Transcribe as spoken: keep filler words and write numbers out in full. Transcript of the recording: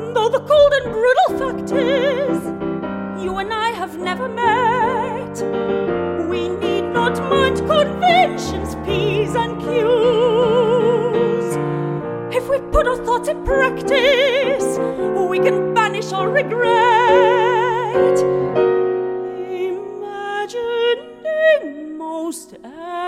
Though the cold and brutal fact is, you and I have never met, we need not mind conventions, P's and Q's. If we put our thoughts in practice, we can banish all regret, imagining most